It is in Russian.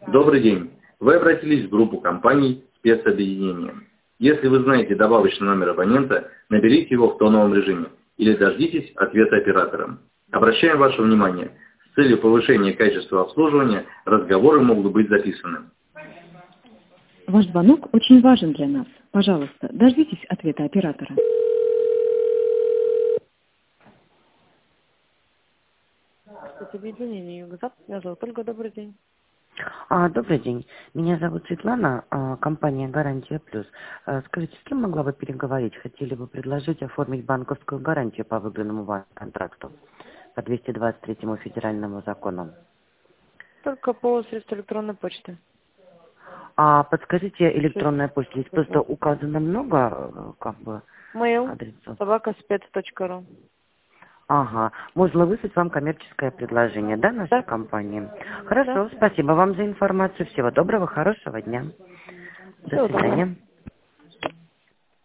Добрый день. Вы обратились в группу компаний «Спецобъединение». Если вы знаете добавочный номер абонента, наберите его в тоновом режиме или дождитесь ответа оператора. Обращаем ваше внимание, с целью повышения качества обслуживания разговоры могут быть записаны. Ваш звонок очень важен для нас. Пожалуйста, дождитесь ответа оператора. Спецобъединение Юго-Запад. Меня зовут Ольга. Добрый день. Добрый день. Меня зовут Светлана, компания «Гарантия Плюс». Скажите, с кем могла бы переговорить? Хотели бы предложить оформить банковскую гарантию по выданному вам контракту по 223 федеральному закону. Только по средству электронной почты. Подскажите, электронная почта, здесь просто указано много, Mail адресов. @spец.ru. Ага. Можно выслать вам коммерческое предложение, да, нашей компании? Хорошо, Да. спасибо вам за информацию. Всего доброго, хорошего дня. До Всего доброго. свидания.